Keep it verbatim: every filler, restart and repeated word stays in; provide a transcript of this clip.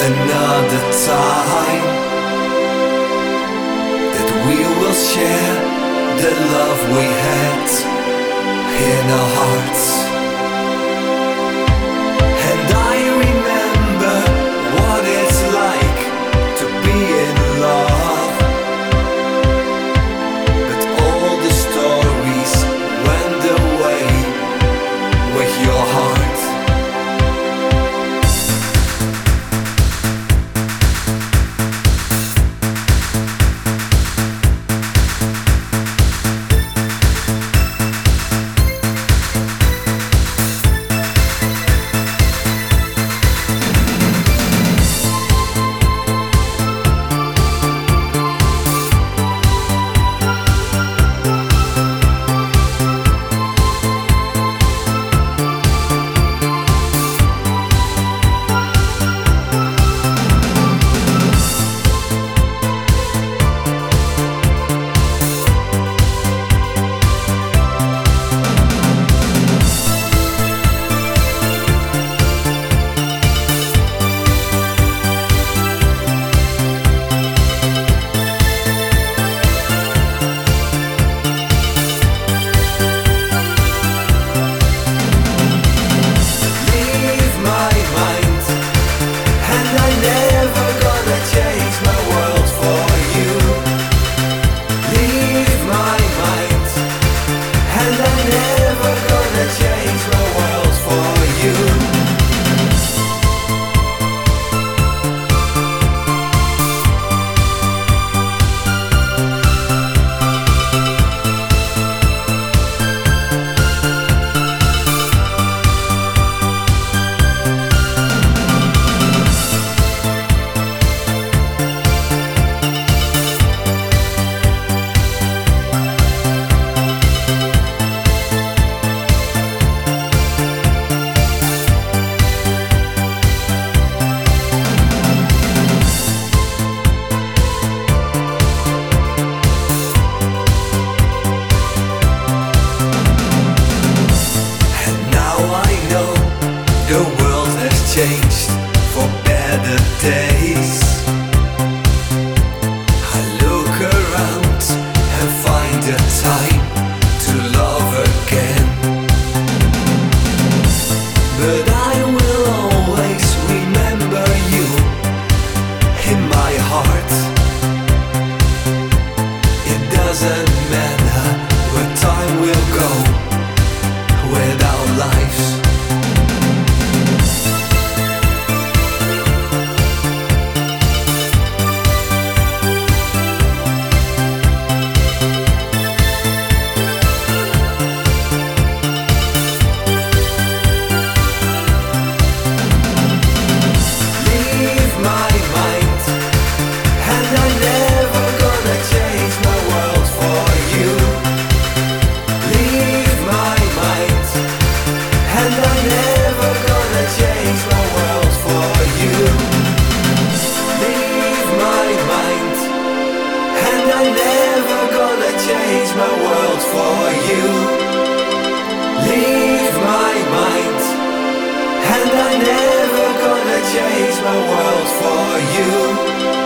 another time that we will share the love we had in our hearts. And I remember what it's like to be in love, but all the stories went away with your heart. Changed for better days. I look around and find the time to love again, but I will always remember you in my heart. It doesn't matter where time will go with our lives. Change my world for you. Leave my mind, and I'm never gonna change my world for you.